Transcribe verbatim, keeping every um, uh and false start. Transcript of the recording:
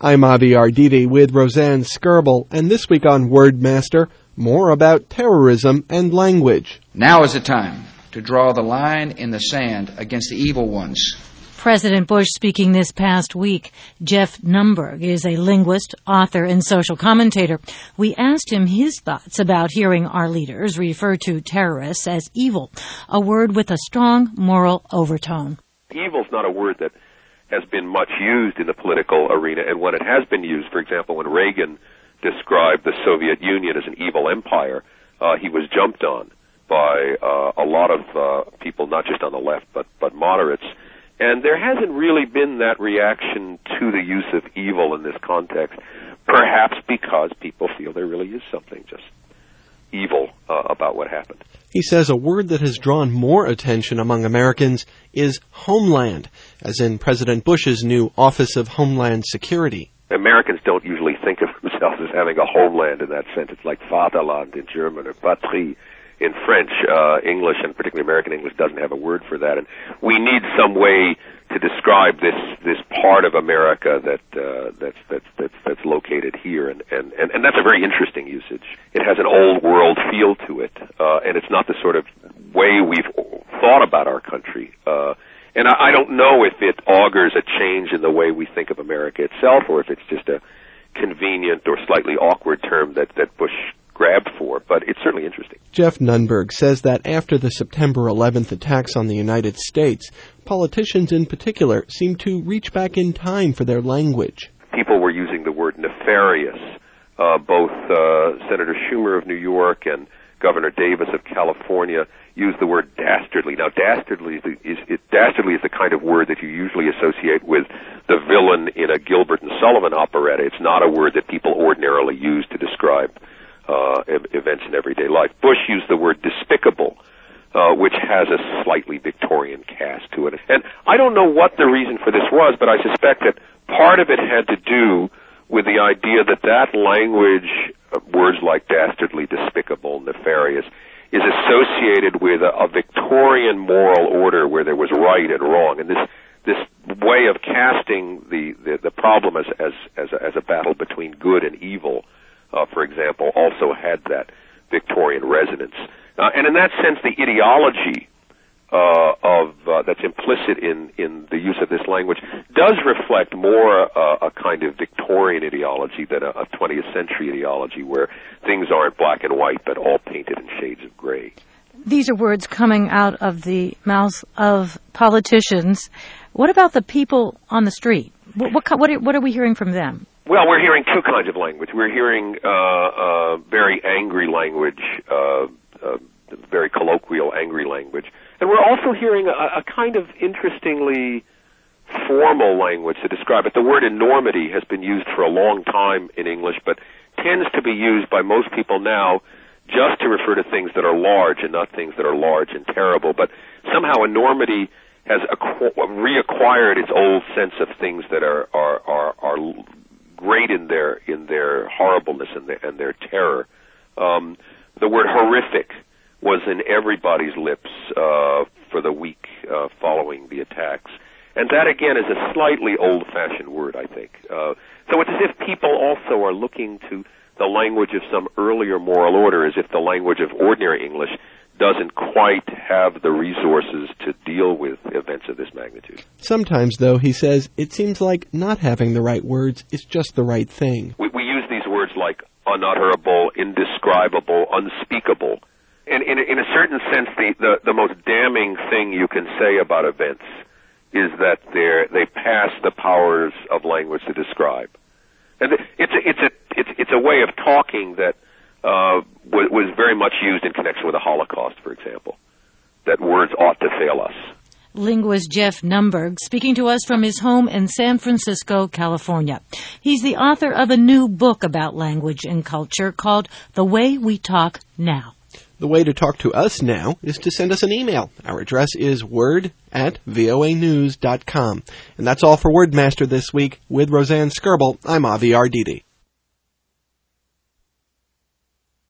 I'm Avi Arditi with Roseanne Skirble, and this week on Wordmaster, more about terrorism and language. Now is the time to draw the line in the sand against the evil ones. President Bush speaking this past week. Jeff Nunberg is a linguist, author, and social commentator. We asked him his thoughts about hearing our leaders refer to terrorists as evil, a word with a strong moral overtone. Evil's not a word that has been much used in the political arena, and when it has been used, for example, when Reagan described the Soviet Union as an evil empire, uh, he was jumped on by uh, a lot of uh, people, not just on the left, but, but moderates. And there hasn't really been that reaction to the use of evil in this context, perhaps because people feel there really is something just evil uh, about what happened. He says a word that has drawn more attention among Americans is homeland, as in President Bush's new Office of Homeland Security. Americans don't usually think of themselves as having a homeland in that sense. It's like Vaterland in German or Patrie in French. Uh, English, and particularly American English, doesn't have a word for that. And we need some way to describe this this part of America that uh, that's that's that's that's located here, and, and, and, and that's a very interesting usage. It has an old world feel to it, uh, and it's not the sort of way we've thought about our country. Uh, and I, I don't know if it augurs a change in the way we think of America itself, or if it's just a convenient or slightly awkward term that, that Bush grabbed for, but it's certainly interesting. Jeff Nunberg says that after the September eleventh attacks on the United States, politicians in particular seem to reach back in time for their language. People were using the word nefarious. Uh, both uh, Senator Schumer of New York and Governor Davis of California used the word dastardly. Now, dastardly is, the, is it, dastardly is the kind of word that you usually associate with the villain in a Gilbert and Sullivan operetta. It's not a word that people ordinarily use to describe Uh, events in everyday life. Bush used the word despicable, uh, which has a slightly Victorian cast to it. And I don't know what the reason for this was, but I suspect that part of it had to do with the idea that that language, uh, words like dastardly, despicable, nefarious, is associated with a, a Victorian moral order where there was right and wrong. And this this way of casting the, the, the problem as, as, as, a, as a battle between good and evil, Uh, for example, also had that Victorian resonance. Uh, and in that sense, the ideology uh, of uh, that's implicit in, in the use of this language does reflect more uh, a kind of Victorian ideology than a, a twentieth century ideology where things aren't black and white but all painted in shades of gray. These are words coming out of the mouths of politicians. What about the people on the street? What, what, what, are, what are we hearing from them? Well, we're hearing two kinds of language. We're hearing uh, uh, very angry language, uh, uh, very colloquial, angry language. And we're also hearing a, a kind of interestingly formal language to describe it. The word enormity has been used for a long time in English, but tends to be used by most people now just to refer to things that are large and not things that are large and terrible. But somehow enormity has acqu- reacquired its old sense of things that are are are, are great in their in their horribleness and their, and their terror. Um, the word horrific was in everybody's lips uh, for the week uh, following the attacks, and that again is a slightly old-fashioned word, I think. Uh, so it's as if people also are looking to the language of some earlier moral order, as if the language of ordinary English doesn't quite have the resources to deal with events of this magnitude. Sometimes, though, he says, it seems like not having the right words is just the right thing. We, we use these words like unutterable, indescribable, unspeakable. And in, in a certain sense, the, the, the most damning thing you can say about events is that they're, they pass the powers of language to describe. And it's a, it's a, it's, it's a way of talking that Uh, was, was very much used in connection with the Holocaust, for example, that words ought to fail us. Linguist Jeff Nunberg speaking to us from his home in San Francisco, California. He's the author of a new book about language and culture called The Way We Talk Now. The way to talk to us now is to send us an email. Our address is word at voa news dot com. And that's all for Wordmaster this week. With Roseanne Skirble, I'm Avi Arditi.